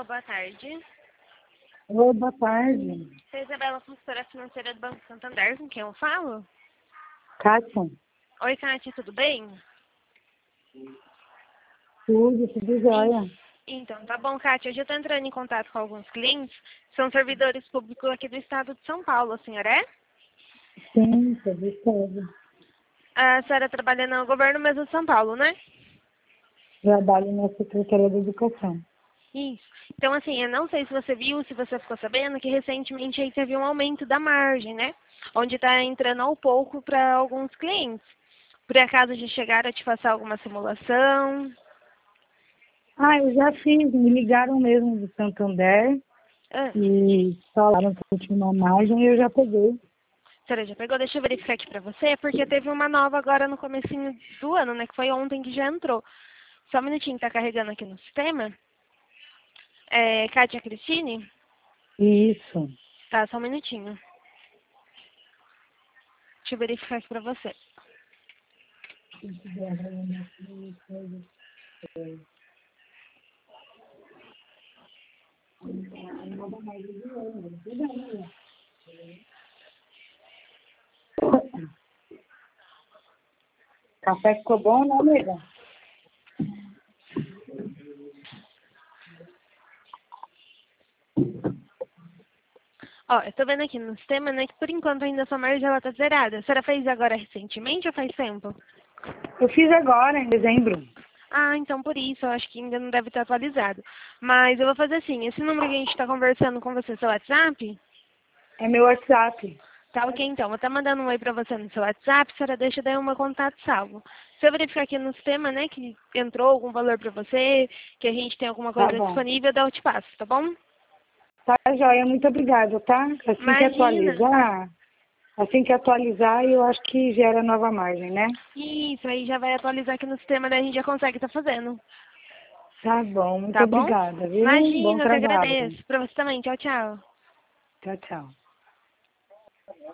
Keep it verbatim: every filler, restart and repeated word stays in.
Alô, boa tarde. Oi, boa tarde. Sou Isabela, consultora financeira do Banco Santander, com quem eu falo? Kátia, Oi, Kátia, tudo bem? tudo, tudo jóia. Então, tá bom, Kátia. Hoje eu estou entrando em contato com alguns clientes, são servidores públicos aqui do estado de São Paulo, a senhora é? Sim, tudo certo. A senhora trabalha no governo mesmo de São Paulo, né? Trabalho na Secretaria da Educação. Isso. Então, assim, eu não sei se você viu, se você ficou sabendo, que recentemente aí teve um aumento da margem, né? Onde está entrando ao pouco para alguns clientes. Por acaso de chegar a te passar alguma simulação? Ah, eu já fiz, me ligaram mesmo do Santander Ah, e falaram que eu tinha uma margem e eu já peguei. a senhora já pegou? Deixa eu verificar aqui para você, porque teve uma nova agora no comecinho do ano, né? Que foi ontem que já entrou. Só um minutinho, tá carregando aqui no sistema. É, Kátia Cristine? Isso. Tá, só um minutinho. Deixa eu verificar aqui para você. Café ficou bom, né, amiga? Ó, eu tô vendo aqui no sistema, né, que por enquanto ainda a sua margem ela tá zerada. A senhora fez agora recentemente ou faz tempo? Eu fiz agora, em dezembro. Ah, então por isso, eu acho que ainda não deve estar atualizado. Mas eu vou fazer assim, esse número que a gente tá conversando com você, seu WhatsApp? É meu WhatsApp. Tá ok, então. Vou estar mandando um oi pra você no seu WhatsApp, a senhora deixa daí o meu contato salvo. Se eu verificar aqui no sistema, né, que entrou algum valor pra você, que a gente tem alguma Tá coisa bom. disponível, daí eu te passo, tá bom? Tá, joia, muito obrigada, tá? Assim que Imagina! atualizar, assim que atualizar, eu acho que gera nova margem, né? Isso, aí já vai atualizar aqui no sistema, daí a gente já consegue estar fazendo. Tá bom, muito Tá bom? obrigada, viu? Bom Imagina, eu que trabalho. agradeço. Pra você também. Tchau, tchau. Tchau, tchau.